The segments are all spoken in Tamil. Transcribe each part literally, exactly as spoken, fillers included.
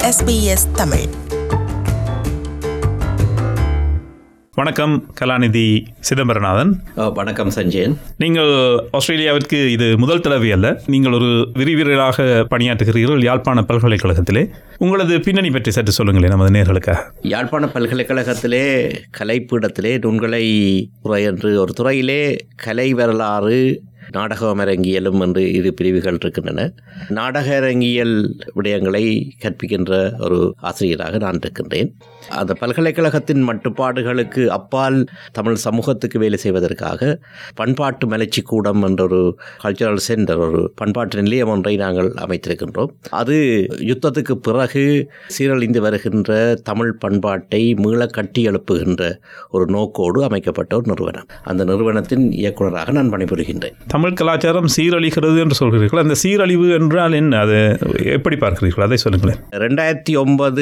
S B S Tamil. வணக்கம் கலாநிதி சிதம்பரநாதன். வணக்கம் சஞ்சயன். நீங்கள் ஆஸ்திரேலியாவிற்கு இது முதல் தடவை அல்ல, நீங்கள் ஒரு விரிவிரலாக பணியாற்றுகிறீர்கள் யாழ்ப்பாண பல்கலைக்கழகத்திலே. உங்களது பின்னணி பற்றி சற்று சொல்லுங்களேன் நமது நேயர்களுக்காக. யாழ்ப்பாண பல்கலைக்கழகத்திலே கலைப்பீடத்திலே நுண்கலை துறை என்று ஒரு துறையிலே கலை வரலாறு, நாடகம் அரங்கியலும் என்று இரு பிரிவுகள் இருக்கின்றன. நாடக அரங்கியல் விடயங்களை கற்பிக்கின்ற ஒரு ஆசிரியராக நான் இருக்கின்றேன். அந்த பல்கலைக்கழகத்தின் மட்டுப்பாடுகளுக்கு அப்பால் தமிழ் சமூகத்துக்கு வேலை செய்வதற்காக பண்பாட்டு மலர்ச்சி கூடம் என்ற ஒரு கல்ச்சுரல் சென்டர், ஒரு பண்பாட்டு நிலையம் ஒன்றை நாங்கள் அமைத்திருக்கின்றோம். அது யுத்தத்துக்கு பிறகு சீரழிந்து வருகின்ற தமிழ் பண்பாட்டை மீள கட்டி எழுப்புகின்ற ஒரு நோக்கோடு அமைக்கப்பட்ட ஒரு நிறுவனம். அந்த நிறுவனத்தின் இயக்குநராக நான் பணிபுரிகின்றேன். தமிழ் கலாச்சாரம் சீரழிகிறது என்று சொல்கிறீர்கள். அந்த சீரழிவு என்றால் என்ன, அதை எப்படி பார்க்கிறீர்கள், அதை சொல்லுங்களேன். ரெண்டாயிரத்தி ஒன்பது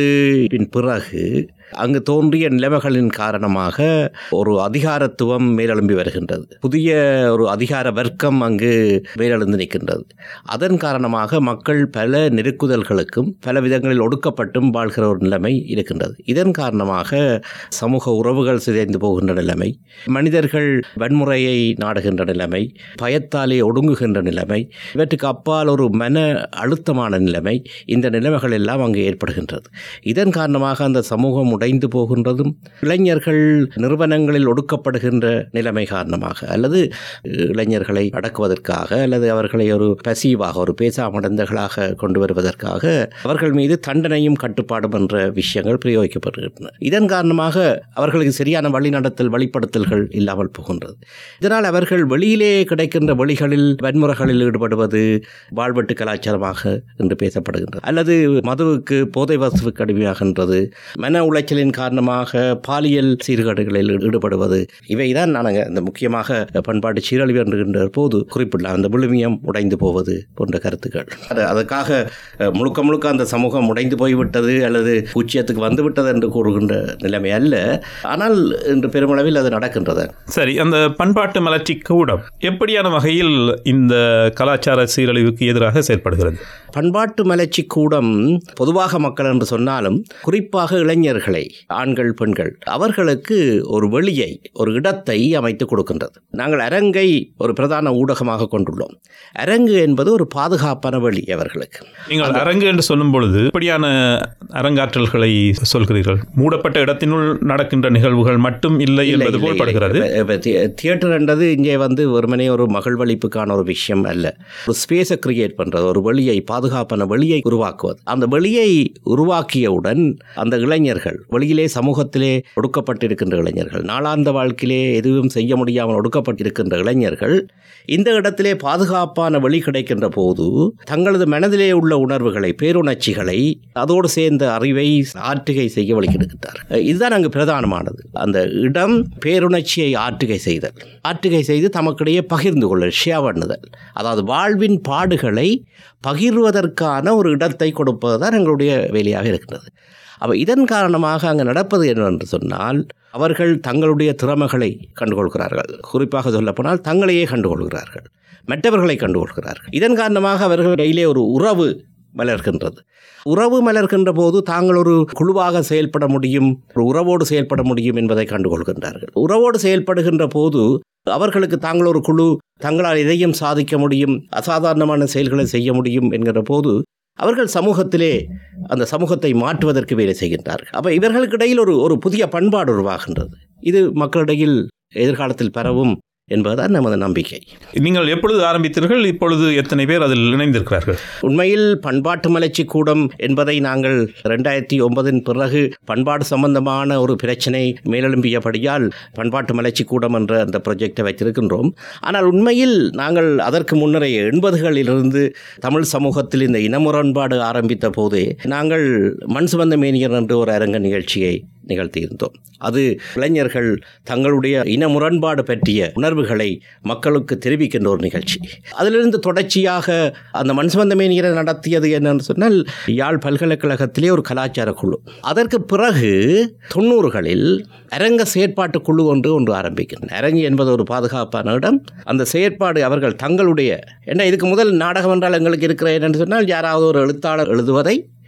பிறகு அங்கு தோன்றிய நிலைமைகளின் காரணமாக ஒரு அதிகாரத்துவம் மேலெழும்பி வருகின்றது. புதிய ஒரு அதிகார வர்க்கம் அங்கு மேலெழுந்து நிற்கின்றது. அதன் காரணமாக மக்கள் பல நெருக்குதல்களுக்கும் பல விதங்களில் ஒடுக்கப்பட்டும் வாழ்கிற ஒரு நிலைமை இருக்கின்றது. இதன் காரணமாக சமூக உறவுகள் சிதைந்து போகின்ற நிலைமை, மனிதர்கள் வன்முறையை நாடுகின்ற நிலைமை, பயத்தாலே ஒடுங்குகின்ற நிலைமை, இவற்றுக்கு அப்பால் ஒரு மன அழுத்தமான நிலைமை, இந்த நிலைமைகள் எல்லாம் அங்கு ஏற்படுகின்றது. இதன் காரணமாக அந்த சமூகம் உடைந்து போகின்றதும், இளைஞர்கள் நிறுவனங்களில் ஒடுக்கப்படுகின்ற நிலைமை காரணமாக, அல்லது இளைஞர்களை அடக்குவதற்காக அல்லது அவர்களை ஒரு பசீவாக, ஒரு பேசாமடந்தர்களாக கொண்டு வருவதற்காக அவர்கள் மீது தண்டனையும் கட்டுப்பாடும் என்ற விஷயங்கள் பிரயோகிக்கப்படுகின்றன. இதன் காரணமாக அவர்களுக்கு சரியான வழிநடத்தல், வழிப்படுத்தல்கள் இல்லாமல் போகின்றது. இதனால் அவர்கள் வெளியிலே கிடைக்கின்ற வழிகளில் வன்முறைகளில் ஈடுபடுவது வாழ்வெட்டு கலாச்சாரமாக என்று பேசப்படுகின்றது, அல்லது மதுவுக்கு, போதை வசுவுக்கு அடிமையாகின்றது, மன உளைச்சலின் காரணமாக பாலியல் சீர்கேடுகளில் ஈடுபடுவது, இவைதான் நாங்கள் இந்த முக்கியமாக பண்பாட்டு சீரழிவு என்கின்ற போது குறிப்பிடலாம். அந்த விழுமியம் உடைந்து போவது போன்ற கருத்துக்கள். அது அதற்காக முழுக்க முழுக்க அந்த சமூகம் உடைந்து போய்விட்டது அல்லது பூச்சியத்துக்கு வந்துவிட்டது என்று கூறுகின்ற நிலைமை அல்ல. ஆனால் இன்று பெருமளவில் அது நடக்கின்றது. சரி, அந்த பண்பாட்டு மலர்ச்சி கூடம் எப்படியான வகையில் இந்த கலாச்சார சீரழிவுக்கு எதிராக செயல்படுகிறது? பண்பாட்டு மலர்ச்சி கூடம் பொதுவாக மக்கள் என்று சொன்னாலும் குறிப்பாக இளைஞர்களை, ஆண்கள் பெண்கள், அவர்களுக்கு ஒரு வெளியை, ஒரு இடத்தை அமைத்து கொடுக்கின்றது. நாங்கள் அரங்கை ஒரு பிரதான ஊடகமாக கொண்டுள்ளோம். அரங்கு என்பது ஒரு பாதுகாப்பான வெளி அவர்களுக்கு. நீங்கள் அரங்கு என்று சொல்லும் பொழுது இப்படியான அரங்காற்றல்களை சொல்கிறீர்கள். மூடப்பட்ட இடத்தினுள் நடக்கின்ற நிகழ்வுகள் மட்டும் இல்லை என்பது போல் படுகிறது. தியேட்டர் என்றது இங்கே வந்து வெறுமனே ஒரு மகிழ்வளிப்புக்கான ஒரு விஷயம் அல்ல. ஒரு ஸ்பேஸை கிரியேட் பண்றது, ஒரு வெளியை, பாதுகாப்பான வெளியை உருவாக்குவது. அந்த வெளியை உருவாக்கியவுடன் அந்த இளைஞர்கள், வெளியிலே சமூகத்திலே ஒடுக்கப்பட்டிருக்கின்ற இளைஞர்கள், நாளாந்த வாழ்க்கையிலே எதுவும் செய்ய முடியாமல் ஒடுக்கப்பட்டிருக்கின்ற இளைஞர்கள் இந்த இடத்திலே பாதுகாப்பான வெளி கிடைக்கின்ற போது தங்களது மனதிலே உள்ள உணர்வுகளை, பேருணர்ச்சிகளை, அதோடு சேர்ந்த அறிவை ஆற்றுகை செய்ய வழிகிடுகின்றார். இதுதான் அங்கு பிரதானமானது. அந்த இடம் பேருணர்ச்சியை ஆற்றுகை செய்தல், ஆற்றுகை செய்து தமக்கிடையே பகிர்ந்து கொள்ளல், ஷேர் பண்ணுதல், அதாவது வாழ்வின் பாடுகளை பகிர்வதற்கான ஒரு இடத்தை கொடுப்பது தான் எங்களுடைய வேலையாக இருக்கின்றது. அப்போ இதன் காரணமாக அங்கே நடப்பது என்னவென்று சொன்னால், அவர்கள் தங்களுடைய திறமைகளை கண்டுகொள்கிறார்கள். குறிப்பாக சொல்லப்போனால் தங்களையே கண்டுகொள்கிறார்கள், மற்றவர்களை கண்டுகொள்கிறார்கள். இதன் காரணமாக அவர்களிடையிலே ஒரு உறவு மலர்கின்றது. உறவு மலர்கின்ற போது தாங்கள் ஒரு குழுவாக செயல்பட முடியும், ஒரு உறவோடு செயல்பட முடியும் என்பதை கண்டுகொள்கின்றார்கள். உறவோடு செயல்படுகின்ற போது அவர்களுக்கு தாங்கள் ஒரு குழு, தங்களால் எதையும் சாதிக்க முடியும், அசாதாரணமான செயல்களை செய்ய முடியும் என்கிற போது அவர்கள் சமூகத்திலே அந்த சமூகத்தை மாற்றுவதற்கு வேலை செய்கின்றார்கள். அப்போ இவர்களுக்கு இடையில் ஒரு ஒரு புதிய பண்பாடு உருவாகின்றது. இது மக்களிடையில் எதிர்காலத்தில் பரவும் என்பதுதான் நமது நம்பிக்கை. நீங்கள் எப்பொழுது ஆரம்பித்தீர்கள்? இப்பொழுது எத்தனை பேர் அதில் இணைந்திருக்கிறார்கள்? உண்மையில் பண்பாட்டு மலர்ச்சி கூடம் என்பதை நாங்கள் ரெண்டாயிரத்தி ஒன்பதின் பிறகு பண்பாடு சம்பந்தமான ஒரு பிரச்சனை மேலெழும்பியபடியால் பண்பாட்டு மலர்ச்சி கூடம் என்ற அந்த ப்ராஜெக்டை வைத்திருக்கின்றோம். ஆனால் உண்மையில் நாங்கள் அதற்கு முன்னரே எண்பதுகளிலிருந்து தமிழ் சமூகத்தில் இந்த இனமுரண்பாடு ஆரம்பித்த போதே நாங்கள் மண் சுமந்த மேனியர் என்று ஒரு அரங்க நிகழ்ச்சியை நிகழ்த்தியிருந்தோம். அது இளைஞர்கள் தங்களுடைய இன முரண்பாடு பற்றிய உணர்வுகளை மக்களுக்கு தெரிவிக்கின்ற ஒரு நிகழ்ச்சி. அதிலிருந்து தொடர்ச்சியாக அந்த மண் சுமந்த மேனியரை நடத்தியது என்னன்னு சொன்னால் யாழ் பல்கலைக்கழகத்திலே ஒரு கலாச்சார குழு. அதற்கு பிறகு தொண்ணூறுகளில் அரங்க செயற்பாட்டு குழு ஒன்று ஒன்று ஆரம்பிக்கிறது. அரங்கு என்பது ஒரு பாதுகாப்பான இடம். அந்த செயற்பாடு அவர்கள் தங்களுடைய என்ன, இதுக்கு முதல் நாடகம் என்றால் எங்களுக்கு இருக்கிற என்னென்னு சொன்னால் யாராவது ஒரு எழுத்தாளர் எழுதுவதை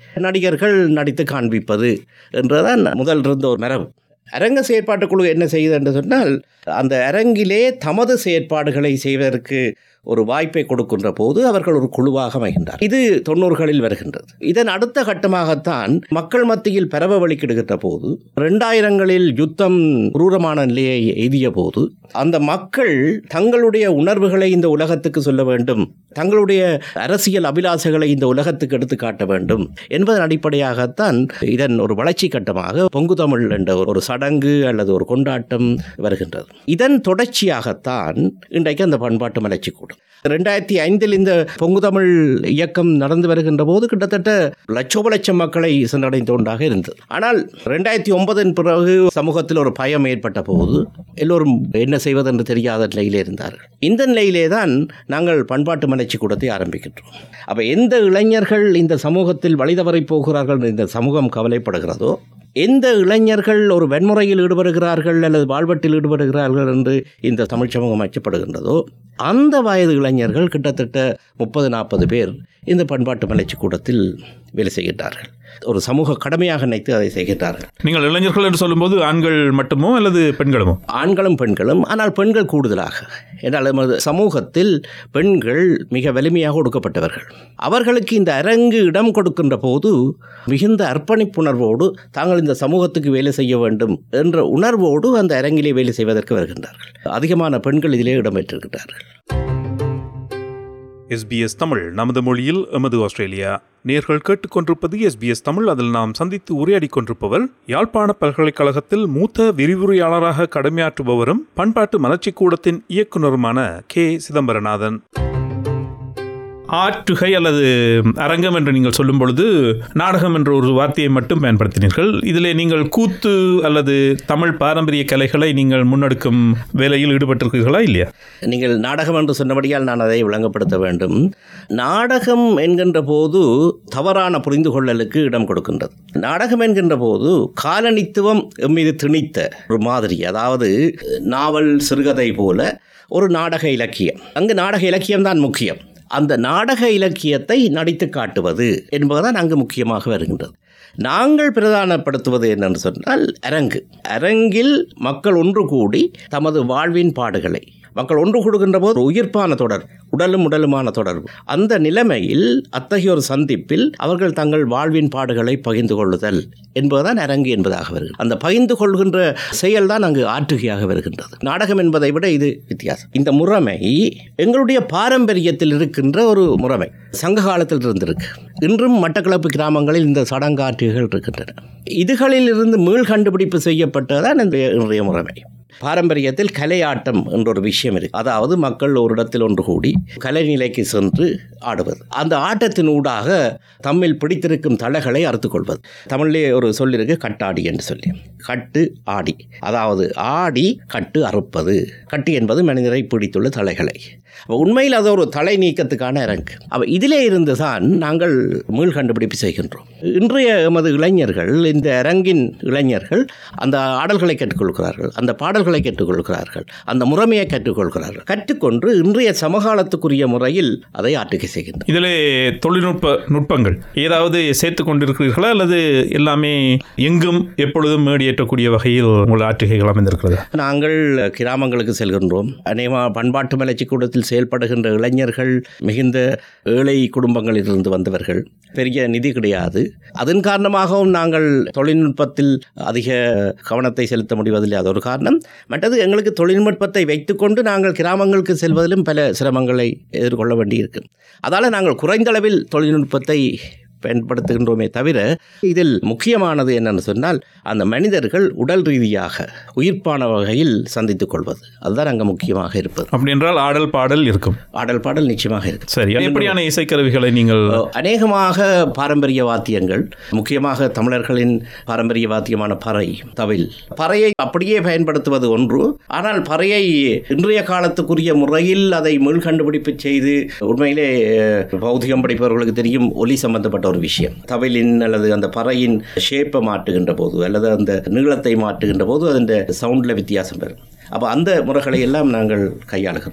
நடிகர்கள் நடித்து காண்பிப்பது என்றதான் முதல் இருந்த ஒரு மரபு. அரங்க செயற்பாட்டுக்குழு என்ன செய்யுது என்று சொன்னால், அந்த அரங்கிலே தமது செயற்பாடுகளை செய்வதற்கு ஒரு வாய்ப்பை கொடுக்கின்ற போது அவர்கள் ஒரு குழுவாக அமைகின்றார். இது தொண்ணூறுகளில் வருகின்றது. இதன் அடுத்த கட்டமாகத்தான் மக்கள் மத்தியில் பரவ வழிக்கிடுகின்ற போது, இரண்டாயிரங்களில் யுத்தம் குரூரமான நிலையை எய்திய போது அந்த மக்கள் தங்களுடைய உணர்வுகளை இந்த உலகத்துக்கு சொல்ல வேண்டும், தங்களுடைய அரசியல் அபிலாசைகளை இந்த உலகத்துக்கு எடுத்து காட்ட வேண்டும் என்பதன் அடிப்படையாகத்தான் இதன் ஒரு வளர்ச்சி கட்டமாக பொங்கு தமிழ் என்ற ஒரு சடங்கு அல்லது ஒரு கொண்டாட்டம் வருகின்றது. இதன் தொடர்ச்சியாகத்தான் இன்றைக்கு அந்த பண்பாட்டு மலர்ச்சி கூடும். இரண்டாயிரத்தி ஐந்தில் இந்த பொங்கு தமிழ் இயக்கம் நடந்து வருகின்ற போது கிட்டத்தட்ட லட்சோப லட்சம் மக்களை சென்றடைந்த ஒன்றாக இருந்தது. ஆனால் இரண்டாயிரத்தி ஒன்பதின் பிறகு சமூகத்தில் ஒரு பயம் ஏற்பட்ட போது எல்லோரும் என்ன செய்வது என்று தெரியாத நிலையிலே இருந்தார்கள். இந்த நிலையிலே தான் நாங்கள் பண்பாட்டு மலர்ச்சி கூடத்தை ஆரம்பிக்கின்றோம். அப்போ எந்த இளைஞர்கள் இந்த சமூகத்தில் வழிதவறி போகிறார்கள் இந்த சமூகம் கவலைப்படுகிறதோ, எந்த இளைஞர்கள் ஒரு வன்முறையில் ஈடுபடுகிறார்கள் அல்லது வாழ்வட்டில் ஈடுபடுகிறார்கள் என்று இந்த தமிழ் சமூகம் அச்சப்படுகின்றதோ, அந்த வயது இளைஞர்கள் கிட்டத்தட்ட முப்பது நாற்பது பேர் இந்த பண்பாட்டு மலர்ச்சி கூடத்தில் வேலை செய்கின்றார்கள். ஒரு சமூக கடமையாக நினைத்து அதை செய்கின்றார்கள். நீங்கள் இளைஞர்கள் என்று சொல்லும்போது ஆண்கள் மட்டுமோ அல்லது பெண்களுமோ? ஆண்களும் பெண்களும், ஆனால் பெண்கள் கூடுதலாக. என்றால் சமூகத்தில் பெண்கள் மிக வலிமையாக ஒடுக்கப்பட்டவர்கள். அவர்களுக்கு இந்த அரங்கு இடம் கொடுக்கின்ற போது மிகுந்த அர்ப்பணிப்புணர்வோடு தாங்கள் இந்த சமூகத்துக்கு வேலை செய்ய வேண்டும் என்ற உணர்வோடு அந்த அரங்கிலே வேலை செய்வதற்கு வருகின்றார்கள். அதிகமான பெண்கள் இதிலே இடம்பெற்றிருக்கிறார்கள். எஸ்பிஎஸ் தமிழ் நமது மொழியில் எமது ஆஸ்திரேலியா. நேர்கள் கேட்டுக்கொண்டிருப்பது எஸ்பிஎஸ் தமிழ். அதில் நாம் சந்தித்து உரையாடிக் கொண்டிருப்பவர் யாழ்ப்பாண பல்கலைக்கழகத்தில் மூத்த விரிவுரையாளராக கடமையாற்றுபவரும் பண்பாட்டு மலர்ச்சி கூடத்தின் இயக்குநருமான கே சிதம்பரநாதன். ஆற்றுகை அல்லது அரங்கம் என்று நீங்கள் சொல்லும் பொழுது நாடகம் என்ற ஒரு வார்த்தையை மட்டும் பயன்படுத்தினீர்கள். இதிலே நீங்கள் கூத்து அல்லது தமிழ் பாரம்பரிய கலைகளை நீங்கள் முன்னெடுக்கும் வேலையில் ஈடுபட்டிருக்கிறீர்களா இல்லையா? நீங்கள் நாடகம் என்று சொன்னபடியால் நான் அதை விளங்கப்படுத்த வேண்டும். நாடகம் என்கின்ற போது தவறான புரிந்து கொள்ளலுக்கு இடம் கொடுக்கின்றது. நாடகம் என்கின்ற போது காலனித்துவம் மீது திணித்த ஒரு மாதிரி, அதாவது நாவல் சிறுகதை போல ஒரு நாடக இலக்கியம். அங்கு நாடக இலக்கியம்தான் முக்கியம். அந்த நாடக இலக்கியத்தை நடித்து காட்டுவது என்பதுதான் அங்கு முக்கியமாக வருகின்றது. நாங்கள் பிரதானப்படுத்துவது என்னென்று சொன்னால் அரங்கு. அரங்கில் மக்கள் ஒன்று கூடி தமது வாழ்வின் பாடுகளை, மக்கள் ஒன்று கூடுகின்ற போது உயிர்ப்பான தொடர், உடலும் உடலுமான தொடர்பு, அந்த நிலைமையில் அத்தகைய ஒரு சந்திப்பில் அவர்கள் தங்கள் வாழ்வின் பாடுகளை பகிர்ந்து கொள்ளுதல் என்பதுதான் அரங்கு என்பதாக வருகிறது. அந்த பகிர்ந்து கொள்கின்ற செயல் தான் அங்கு ஆற்றுகையாக வருகின்றது. நாடகம் என்பதை விட இது வித்தியாசம். இந்த முறைமை எங்களுடைய பாரம்பரியத்தில் இருக்கின்ற ஒரு முறைமை, சங்க காலத்தில் இருந்திருக்கு. இன்றும் மட்டக்களப்பு கிராமங்களில் இந்த சடங்காற்றுகள் இருக்கின்றன. இதுகளில் இருந்து மீள் கண்டுபிடிப்பு செய்யப்பட்டதான் இந்த இன்றைய முறைமை. பாரம்பரியத்தில் கலையாட்டம் என்ற ஒரு விஷயம் இருக்கு. அதாவது மக்கள் ஒரு இடத்தில் ஒன்று கூடி கலை நிலைக்கு சென்று ஆடுவது. அந்த ஆட்டத்தின் ஊடாக தம்மில் பிடித்திருக்கும் தலைகளை அறுத்துக் கொள்வது. தமிழிலே ஒரு சொல் இருக்கு, கட்டாடி என்று சொல்லி. கட்டு ஆடி, அதாவது ஆடி கட்டு அறுப்பது. கட்டு என்பது மனிதரை பிடித்துள்ள தலைகளை. உண்மையில் அது ஒரு தலை நீக்கத்துக்கான அரங்கு. அப்போ இதிலே இருந்து தான் நாங்கள் மீள் கண்டுபிடிப்பு செய்கின்றோம். இன்றைய எமது இளைஞர்கள், இந்த அரங்கின் இளைஞர்கள் அந்த ஆடல்களை கற்றுக்கொள்கிறார்கள், அந்த பாடல்களை கற்றுக்கொள்கிறார்கள், அந்த முறைமையை கற்றுக்கொள்கிறார்கள். கற்றுக்கொண்டு இன்றைய சமகாலத்துக்குரிய முறையில் அதை ஆற்றுகை செய்கின்றனர். இதிலே தொழில்நுட்ப நுட்பங்கள் ஏதாவது சேர்த்து கொண்டிருக்கிறீர்களா அல்லது எல்லாமே எங்கும் எப்பொழுதும் மேடியேற்றக்கூடிய வகையில் உங்கள் ஆற்றுகைகள் அமைந்திருக்கிறது? நாங்கள் கிராமங்களுக்கு செல்கின்றோம். அநேகமாக பண்பாட்டு மலர்ச்சி கூடத்தில் செயல்படுகின்ற இளைஞர்கள் மிகுந்த ஏழை குடும்பங்களில் இருந்து வந்தவர்கள். பெரிய நிதி கிடையாது. அதன் காரணமாகவும் நாங்கள் தொழில்நுட்பத்தில் அதிக கவனத்தை செலுத்த முடிவதில்லை. அது ஒரு காரணம். மற்றது எங்களுக்கு தொழில்நுட்பத்தை வைத்துக்கொண்டு நாங்கள் கிராமங்களுக்கு செல்வதிலும் பல சிரமங்களை எதிர்கொள்ள வேண்டியிருக்கு. அதால் நாங்கள் குறைந்தளவில் தொழில்நுட்பத்தை பயன்படுத்துகின்றோமே தவிர, இதில் முக்கியமானது என்னென்னு சொன்னால் அந்த மனிதர்கள் உடல் ரீதியாக உயிர்ப்பான வகையில் சந்தித்துக் கொள்வது. அதுதான் அங்கே முக்கியமாக இருப்பது. அப்படி என்றால் ஆடல் பாடல் இருக்கும். ஆடல் பாடல் நிச்சயமாக இருக்கும். சரி, எப்படியான இசைக்கருவிகளை நீங்கள்? அநேகமாக பாரம்பரிய வாத்தியங்கள், முக்கியமாக தமிழர்களின் பாரம்பரிய வாத்தியமான பறை, தவில். பறையை அப்படியே பயன்படுத்துவது ஒன்று. ஆனால் பறையை இன்றைய காலத்துக்குரிய முறையில் அதை மீள் கண்டுபிடிப்பு செய்து, உண்மையிலே பௌதிகம் படிப்பவர்களுக்கு தெரியும், ஒலி சம்பந்தப்பட்ட ஒரு விஷயம். தவிலின் அல்லது அந்த பறையின் ஷேப்பை மாற்றுகின்ற போது அல்லது அந்த நீளத்தை மாற்றுகின்ற போது அதன் சவுண்டில் வித்தியாசம் வரும். அப்போ அந்த முறைகளை எல்லாம் நாங்கள் கையாளுகின்றோம்.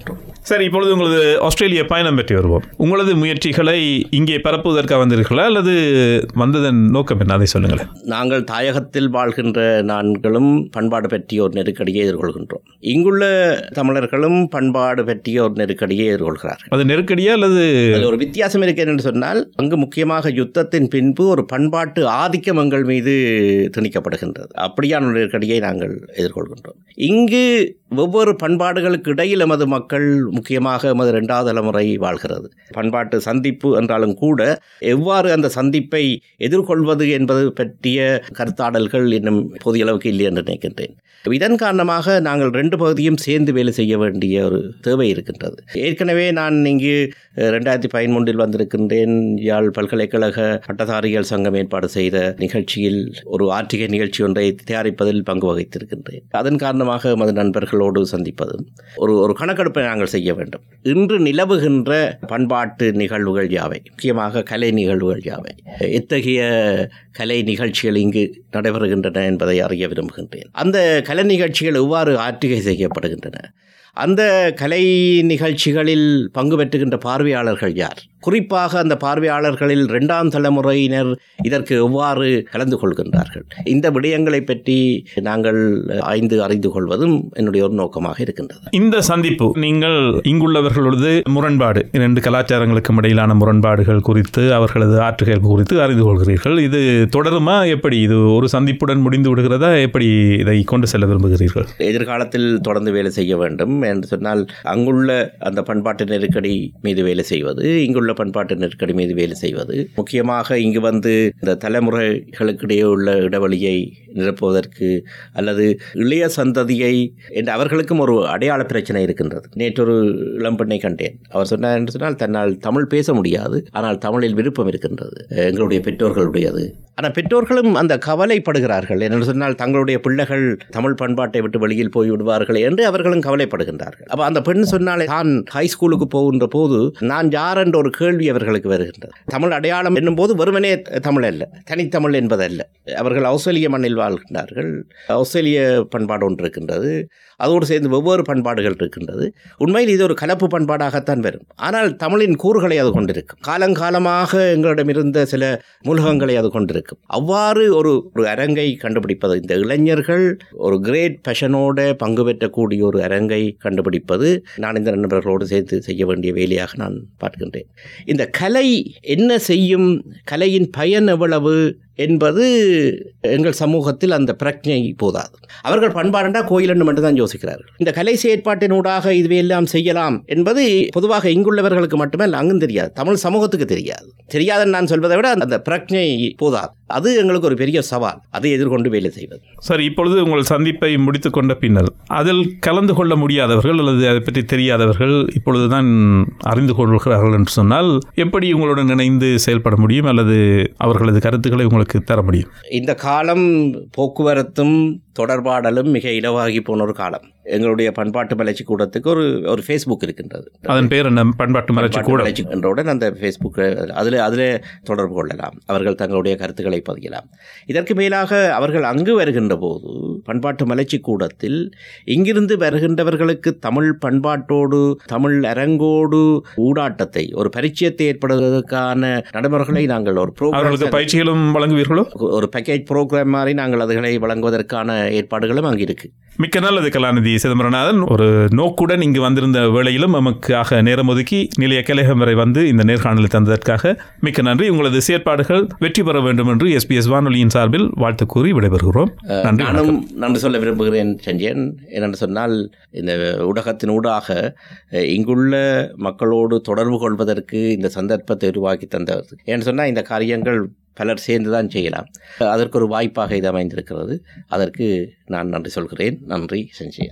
சரி, இப்பொழுது உங்களது ஆஸ்திரேலிய பயணம் பற்றி வருவோம். உங்களது முயற்சிகளை இங்கே பரப்புவதற்காக வந்திருக்கிறீர்களா அல்லது வந்ததன் நோக்கம் என்ன, அதை சொல்லுங்களேன். நாங்கள் தாயகத்தில் வாழ்கின்ற நான்களும் பண்பாடு பற்றிய ஒரு நெருக்கடியை எதிர்கொள்கின்றோம். இங்குள்ள தமிழர்களும் பண்பாடு பற்றிய ஒரு நெருக்கடியை எதிர்கொள்கிறார்கள். அது நெருக்கடியா அல்லது ஒரு வித்தியாசம் இருக்கிறது என்று சொன்னால், அங்கு முக்கியமாக யுத்தத்தின் பின்பு ஒரு பண்பாட்டு ஆதிக்கம் எங்கள் மீது திணிக்கப்படுகின்றது. அப்படியான ஒரு நெருக்கடியை நாங்கள் எதிர்கொள்கின்றோம். இங்கு ஒவ்வொரு பண்பாடுகளுக்கு இடையில் எமது மக்கள், முக்கியமாக எமது இரண்டாவது தலைமுறை வாழ்கிறது. பண்பாட்டு சந்திப்பு என்றாலும் கூட எவ்வாறு அந்த சந்திப்பை எதிர்கொள்வது என்பது பற்றிய கருத்தாடல்கள் இன்னும் போதிய அளவுக்கு இல்லை என்று நினைக்கின்றேன். இதன் காரணமாக நாங்கள் ரெண்டு பகுதியும் சேர்ந்து வேலை செய்ய வேண்டிய ஒரு தேவை இருக்கின்றது. ஏற்கனவே நான் இங்கு ரெண்டாயிரத்தி பதிமூன்றில் வந்திருக்கின்றேன். யாழ் பல்கலைக்கழக பட்டதாரிகள் சங்கம் ஏற்பாடு செய்த நிகழ்ச்சியில் ஒரு ஆற்றிகை நிகழ்ச்சி ஒன்றை தயாரிப்பதில் பங்கு வகித்திருக்கின்றேன். அதன் காரணமாக எமது நண்பர்களோடு சந்திப்பதும் ஒரு ஒரு கணக்கெடுப்பை நாங்கள் செய்ய வேண்டும். இன்று நிலவுகின்ற பண்பாட்டு நிகழ்வுகள் யாவை, முக்கியமாக கலை நிகழ்வுகள் யாவை, எத்தகைய கலை நிகழ்ச்சிகள் இங்கு நடைபெறுகின்றன என்பதை அறிய விரும்புகின்றேன். அந்த கலை நிகழ்ச்சிகள் எவ்வாறு ஆற்றுகை செய்யப்படுகின்றன, அந்த கலை நிகழ்ச்சிகளில் பங்கு பெற்றுகின்ற பார்வையாளர்கள் யார், குறிப்பாக அந்த பார்வையாளர்களில் இரண்டாம் தலைமுறையினர் இதற்கு எவ்வாறு கலந்து கொள்கின்றார்கள், இந்த விடயங்களை பற்றி நாங்கள் ஆய்ந்து அறிந்து கொள்வதும் என்னுடைய ஒரு நோக்கமாக இருக்கின்றது. இந்த சந்திப்பு நீங்கள் இங்குள்ளவர்களது முரண்பாடு, இரண்டு கலாச்சாரங்களுக்கும் இடையிலான முரண்பாடுகள் குறித்து, அவர்களது ஆற்றுகைகள் குறித்து அறிந்து கொள்கிறீர்கள். இது தொடருமா, எப்படி இது ஒரு சந்திப்புடன் முடிந்து விடுகிறதா, எப்படி இதை கொண்டு செல்ல விரும்புகிறீர்கள்? எதிர்காலத்தில் தொடர்ந்து வேலை செய்ய வேண்டும் என்று சொன்னால், அங்குள்ள அந்த பண்பாட்டு நெருக்கடி மீது வேலை செய்வது, இங்குள்ள பண்பாட்டு நெருக்கடி மீது வேலை செய்வது, முக்கியமாக இங்கு வந்து இந்த தலைமுறைகளுக்கிடையே உள்ள இடைவெளியை நிரப்புவதற்கு, அல்லது இளைய சந்ததியை என்று அவர்களுக்கும் ஒரு அடையாள பிரச்சனை இருக்கின்றது. நேற்றொரு இளம்பெண்ணை கண்டேன். அவர் சொன்னார் என்று சொன்னால், தன்னால் தமிழ் பேச முடியாது, ஆனால் தமிழில் விருப்பம் இருக்கின்றது, எங்களுடைய பெற்றோர்களுடையது. ஆனால் பெற்றோர்களும் அந்த கவலைப்படுகிறார்கள் என்று சொன்னால், தங்களுடைய பிள்ளைகள் தமிழ் பண்பாட்டை விட்டு வெளியில் போய் விடுவார்கள் என்று அவர்களும் கவலைப்படுகின்றார்கள். அப்போ அந்த பெண் சொன்னாலே, தான் ஹை ஸ்கூலுக்கு போகின்ற போது நான் யார் என்ற ஒரு கேள்வி அவர்களுக்கு வருகின்றது. தமிழ் அடையாளம் என்னும் போது வெறுமனே தமிழ் அல்ல, தனித்தமிழ் என்பதல்ல. அவர்கள் ஆஸ்திரேலிய மண்ணில் வாழ்கின்றார்கள். ஆஸ்திரேலிய பண்பாடு ஒன்று இருக்கின்றது, அதோடு சேர்ந்து வெவ்வேறு பண்பாடுகள் இருக்கின்றது. உண்மையில் இது ஒரு கலப்பு பண்பாடாகத்தான் வரும். ஆனால் தமிழின் கூறுகளை அது கொண்டிருக்கும். காலங்காலமாக எங்களிடம் இருந்த சில மூலகங்களை அது கொண்டிருக்கும். அவ்வாறு ஒரு ஒரு அரங்கை கண்டுபிடிப்பது, இந்த இளைஞர்கள் ஒரு கிரேட் பேஷனோட பங்கு பெற்றக்கூடிய ஒரு அரங்கை கண்டுபிடிப்பது நான் இந்த நண்பர்களோடு சேர்த்து செய்ய வேண்டிய வேலையாக நான் பார்க்கின்றேன். இந்த கலை என்ன செய்யும், கலையின் பயன் எவ்வளவு என்பது எங்கள் சமூகத்தில் அந்த பிரச்சனை போதாது. அவர்கள் பண்பாடுண்டா கோயில் என்று மட்டும்தான் யோசிக்கிறார்கள். இந்த கலை செயற்பாட்டினூடாக இதுவையெல்லாம் செய்யலாம் என்பது பொதுவாக இங்குள்ளவர்களுக்கு மட்டுமல்ல, அங்கும் தெரியாது, தமிழ் சமூகத்துக்கு தெரியாது. தெரியாதுன்னு நான் சொல்வதை விட அந்த பிரச்சனை போதாது. அது எங்களுக்கு ஒரு பெரிய சவால், அதை எதிர்கொண்டு வேலை செய்வது. சரி, இப்பொழுது உங்கள் சந்திப்பை முடித்து கொண்ட பின்னர் அதில் கலந்து கொள்ள முடியாதவர்கள் அல்லது அதை பற்றி தெரியாதவர்கள் இப்பொழுதுதான் அறிந்து கொள்கிறார்கள் என்று சொன்னால், எப்படி உங்களுடன் இணைந்து செயல்பட முடியும் அல்லது அவர்களது கருத்துக்களை உங்களுக்கு தர முடியும்? இந்த காலம் போக்குவரத்தும் தொடர்பாடலும் மிக இலவாகி போன ஒரு காலம். எங்களுடைய பண்பாட்டு மலர்ச்சி கூடத்துக்கு ஒரு ஒரு ஃபேஸ்புக் இருக்கின்றது. அதன் பேர் என்ன? பண்பாட்டு மலர்ச்சி கூடம் என்றவுடன் அந்த ஃபேஸ்புக் அதில் அதில் தொடர்பு கொள்ளலாம். அவர்கள் தங்களுடைய கருத்துக்களை பதியலாம். இதற்கு மேலாக அவர்கள் அங்கு வருகின்ற போது பண்பாட்டு மலர்ச்சி கூடத்தில் இங்கிருந்து வருகின்றவர்களுக்கு தமிழ் பண்பாட்டோடு, தமிழ் அரங்கோடு ஊடாட்டத்தை, ஒரு பரிச்சயத்தை ஏற்படுவதற்கான நடைமுறைகளை நாங்கள் ஒரு ப்ரோக்ராம் பயிற்சிகளும் வழங்குவீர்களோ? ஒரு பேக்கேஜ் ப்ரோக்ராம் மாதிரி நாங்கள் அதுகளை வழங்குவதற்கான ஏற்பாடுகளும் அங்கு இருக்கு. மிக்க நல்லது கலாநிதி சிதம்பரநாதன். ஒரு நோக்குடன் இங்கு வந்திருந்த வேளையிலும் நமக்காக நேரம் ஒதுக்கி நிலைய கலையகம் வரை வந்து இந்த நேர்காணலை தந்ததற்காக மிக்க நன்றி. உங்களது செயற்பாடுகள் வெற்றி பெற வேண்டும் என்று எஸ்பிஎஸ் வானொலியின் சார்பில் வாழ்த்து கூறி விடைபெறுகிறோம். நானும் நன்றி சொல்ல விரும்புகிறேன் செஞ்சேன். என்னென்று சொன்னால், இந்த ஊடகத்தின் ஊடாக இங்குள்ள மக்களோடு தொடர்பு கொள்வதற்கு இந்த சந்தர்ப்பத்தை உருவாக்கி தந்தது. ஏன்னு சொன்னால், இந்த காரியங்கள் பலர் சேர்ந்து தான் செய்யலாம். அதற்கு ஒரு வாய்ப்பாக இது அமைந்திருக்கிறது. அதற்கு நான் நன்றி சொல்கிறேன். நன்றி செஞ்சேன்.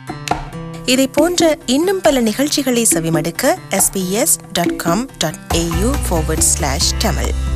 இதை போன்ற இன்னும் பல நிகழ்ச்சிகளை செவிமடுக்க S B S dot com dot A U forward slash Tamil